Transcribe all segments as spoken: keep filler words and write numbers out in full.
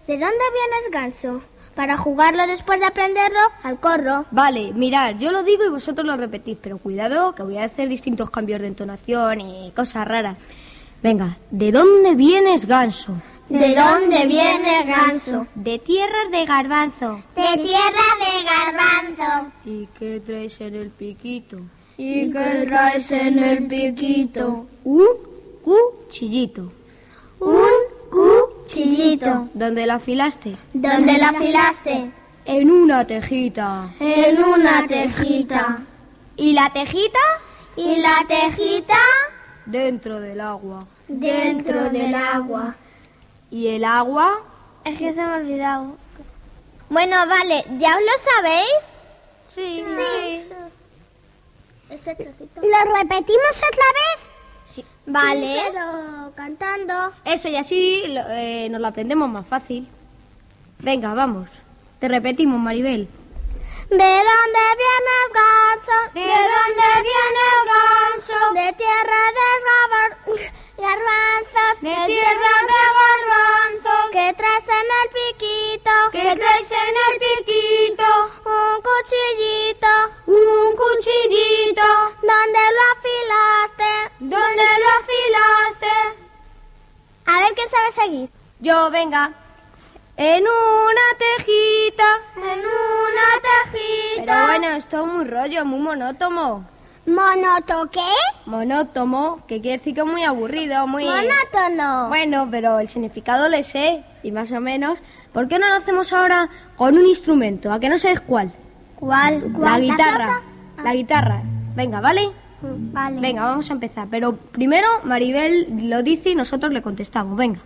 ¿de dónde vienes, Ganso? Para jugarlo después de aprenderlo al corro. Vale, mirad, yo lo digo y vosotros lo repetís, pero cuidado que voy a hacer distintos cambios de entonación y cosas raras. Venga, ¿de dónde vienes, Ganso? ¿De dónde vienes, Ganso? De tierras de garbanzo. De tierra de garbanzos. ¿Y qué traes en el piquito? ¿Y qué traes en el piquito? Un cuchillito. Un cuchillito. ¿Dónde la afilaste? ¿Dónde la afilaste? En una tejita. En una tejita. ¿Y la tejita? ¿Y la tejita? Dentro del agua. Dentro del agua. ¿Y el agua? Es que se me ha olvidado. Bueno, vale, ¿ya os lo sabéis? Sí. Sí. Este trocito. ¿Lo repetimos otra vez? Sí. Vale. Sí, pero cantando. Eso, y así lo, eh, nos lo aprendemos más fácil. Venga, vamos. Te repetimos, Maribel. ¿De dónde vienes, Ganso? ¿De dónde vienes, Ganso? De tierra de gabar- garbanzos. De tierra de garbanzos. ¿Qué traes en el piquito? ¿Qué traes en el piquito? Un cuchillito. Un cuchillito. ¿Dónde lo afilaste? ¿Dónde lo afilaste? A ver quién sabe seguir. Yo, venga. En una tejita. En una tejita. Pero bueno, esto es muy rollo, muy monótono. ¿Monoto qué? Monótono, que quiere decir que es muy aburrido, muy... Monótono. Bueno, pero el significado le sé, y más o menos. ¿Por qué no lo hacemos ahora con un instrumento? ¿A que no sabes cuál? ¿Cuál? La ¿Cuál? guitarra. Ah. La guitarra. Venga, ¿vale? Vale. Venga, vamos a empezar. Pero primero Maribel lo dice y nosotros le contestamos. Venga.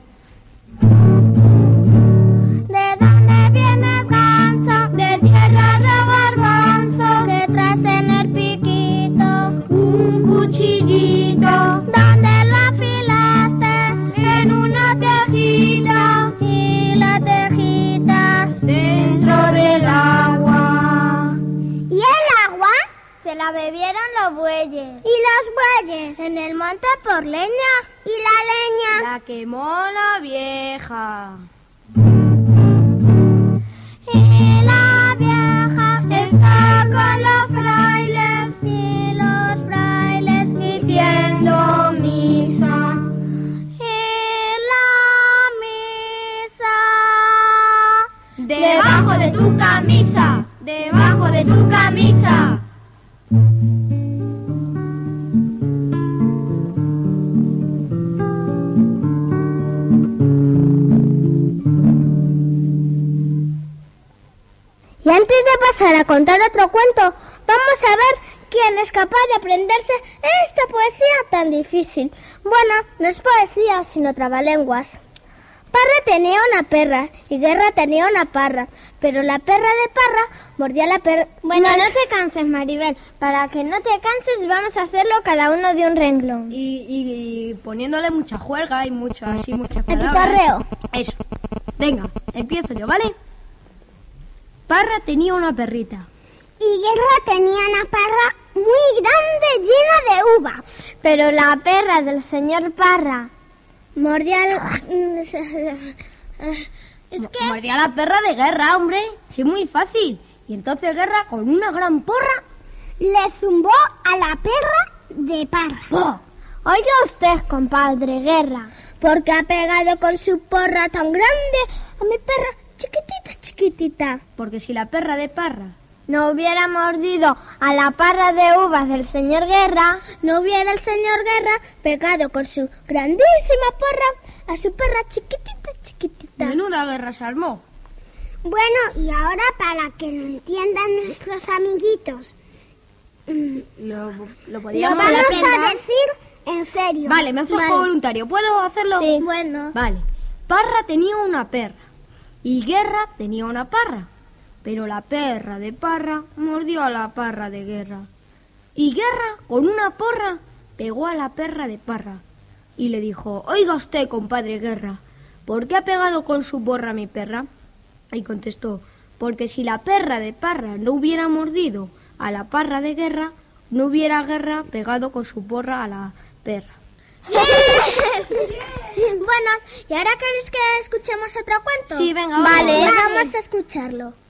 ¿De dónde vienes, Ganso? De tierra de garbanzo. ¿Qué traes en el piquito? Un cuchillito. ¿Dónde lo afilaste? En una tejita. Y la tejita. Dentro del agua. ¿Y el agua? Se la bebieron los bueyes. ¿Y los bueyes? En el monte por leña. ¿Y la leña? La quemó la vieja. Y la vieja Está con los frailes y los frailes diciendo misa. y la misa. Debajo de tu camisa, debajo de tu camisa. Y antes de pasar a contar otro cuento, vamos a ver quién es capaz de aprenderse esta poesía tan difícil. Bueno, no es poesía, sino trabalenguas. Parra tenía una perra y Guerra tenía una parra, pero la perra de Parra mordía a la perra... Bueno, no te canses, Maribel. Para que no te canses, vamos a hacerlo cada uno de un renglón. Y, y, y poniéndole mucha juerga y mucho, así muchas El palabras. pitorreo. Eso. Venga, empiezo yo, ¿vale? Parra tenía una perrita. Y Guerra tenía una parra muy grande, llena de uvas. Pero la perra del señor Parra mordía al... Es que... Mordía a la perra de Guerra, hombre. Sí, muy fácil. Y entonces Guerra, con una gran porra... le zumbó a la perra de Parra. ¡Oh! Oiga usted, compadre Guerra, porque ha pegado con su porra tan grande a mi perra chiquitita, chiquitita. Porque si la perra de Parra No hubiera mordido a la parra de uvas del señor Guerra, no hubiera el señor Guerra pegado con su grandísima porra a su perra chiquitita, chiquitita. menuda guerra se armó. Bueno, y ahora para que lo entiendan nuestros amiguitos, Lo, lo lo podíamos vamos hacer. a decir en serio. Vale, me ofrezco Vale. voluntario. ¿Puedo hacerlo? Sí, bueno. Vale. Parra tenía una perra y Guerra tenía una parra. Pero la perra de Parra mordió a la parra de Guerra. Y Guerra, con una porra, pegó a la perra de Parra. Y le dijo: oiga usted, compadre Guerra, ¿por qué ha pegado con su porra a mi perra? Y contestó: porque si la perra de Parra no hubiera mordido a la parra de Guerra, no hubiera Guerra pegado con su porra a la perra. Bueno, Bueno, ¿y ahora queréis que escuchemos otro cuento? Sí, venga, Vale, vamos. vamos a escucharlo.